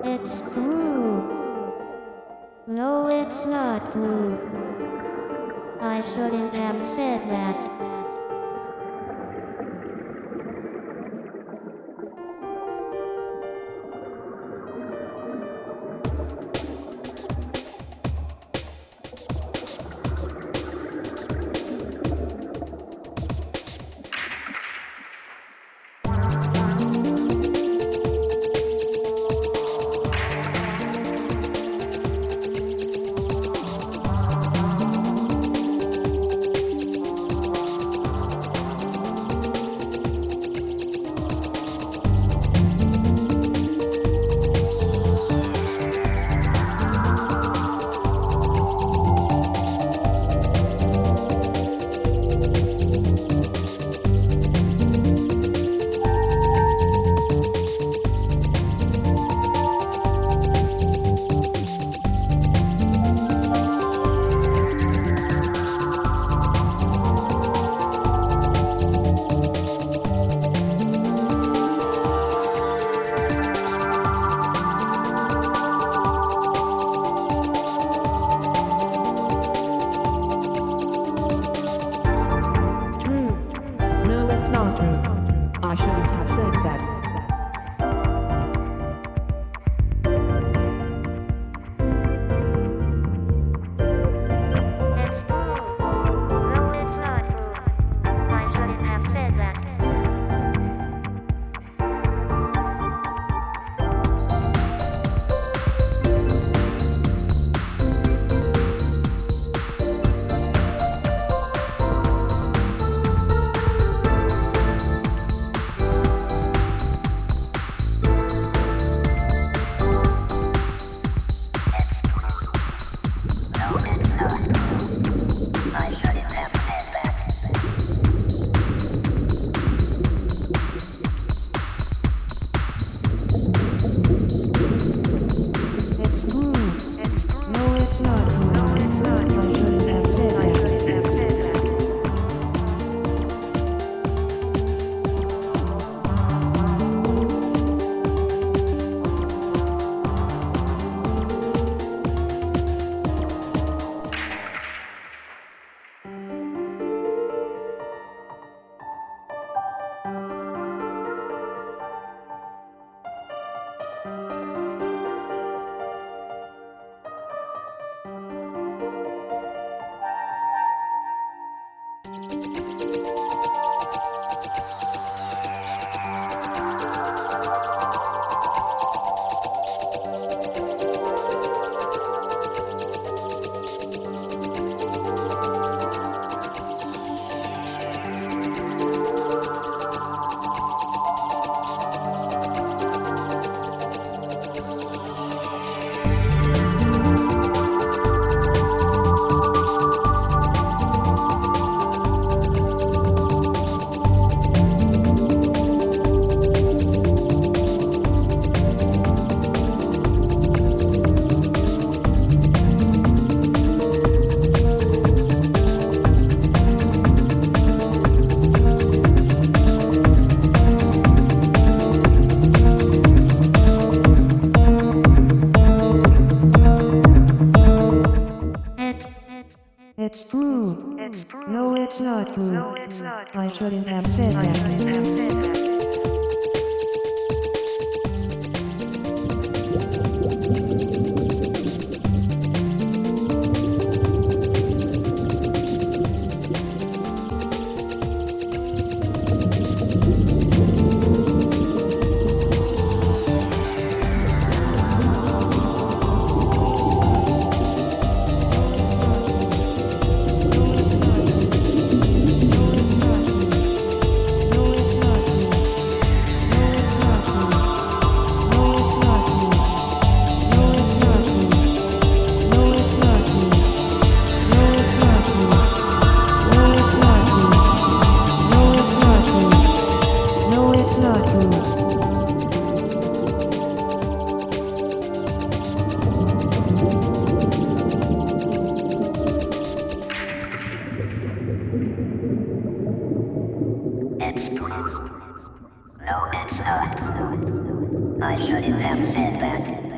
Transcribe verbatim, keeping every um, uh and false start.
It's true. No, it's not true. I shouldn't have said that. Not true. I shouldn't have said that. It's true. No, it's not true. I shouldn't have said that. It's true. It's true. No, it's not true. No, it's not true. I shouldn't have said that. I shouldn't have said that. It's true. No, it's not. I shouldn't have said that.